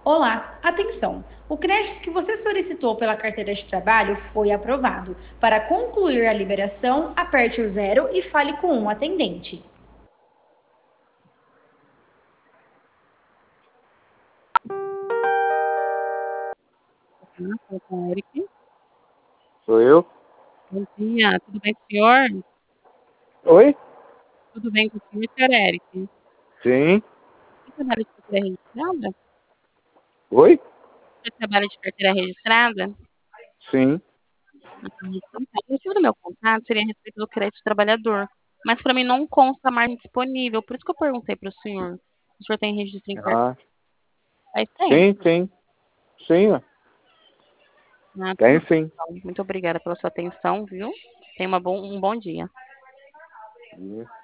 Olá, atenção! O crédito que você solicitou pela carteira de trabalho foi aprovado. Para concluir a liberação, aperte o zero e fale com um atendente. Fala com o Eric. Sou eu? Bom dia, tudo bem com o senhor? Oi? Tudo bem com o senhor, Eric? Sim. Você trabalha de carteira registrada? Oi? Você trabalha de carteira registrada? Sim. Então tá. O motivo do meu contato seria a respeito do crédito trabalhador, mas para mim não consta mais disponível, por isso que eu perguntei para o senhor. O senhor tem registro em carteira? Ah, Faz tempo. sim, sim. Sim, ó. Ah, tudo Tem bem, sim. então. Muito obrigada pela sua atenção, viu? Tenha um bom dia.